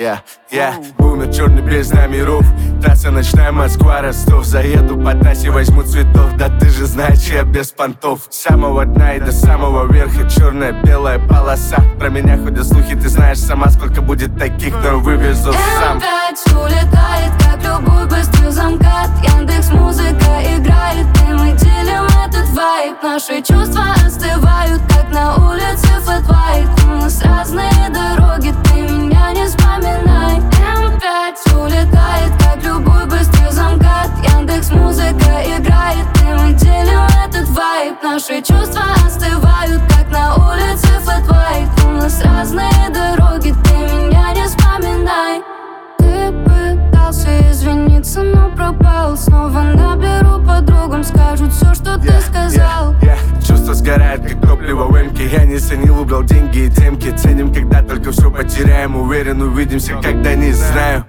Бумер черный бездна миров. Трасса ночная, Москва, Ростов. Заеду по трассе, возьму цветов. Да ты же знаешь, я без понтов. С самого дна и до самого верха черная, белая полоса. Про меня ходят слухи, ты знаешь сама, сколько будет таких, но вывезу сам. М5 улетает, как любой быстрый замкат. Яндекс.Музыка играет, и мы делим этот вайб. Наши чувства остывают, как на улице Flat White. У нас разные дороги, ты меня не вспоминай. М5 улетает, как любой быстрый замкат. Яндекс.Музыка играет, и мы делим этот вайб. Наши чувства остывают, как на улице Flat White. У нас разные дороги, ты меня не вспоминай. Ты пытался извиниться, но пропал. Снова наберу подругам, скажут все, что ты сказал. Чувства сгорают, как топливо в эмке. Я не ценил, убрал деньги и темки. Ценим, когда только все потеряем. Уверен, увидимся, когда не знаю.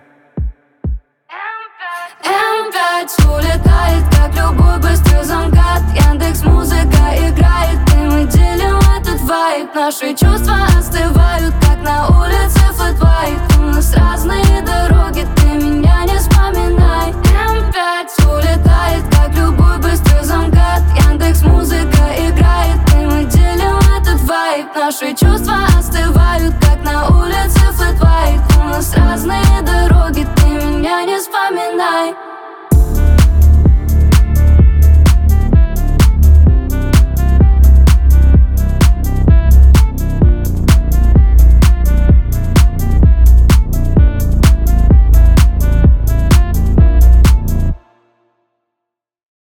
М5 улетает, как любой быстрый замкат. Яндекс.Музыка играет, и мы делим этот вайб. Наши чувства остывают, как на улице Flat White. У нас разные дороги, ты меня не вспоминай. М5 улетает, как любой быстрый замкат. Яндекс.Музыка играет, и мы делим этот вайб. Наши чувства остывают, как на улице Flat White. У нас разные дороги, ты меня не вспоминай.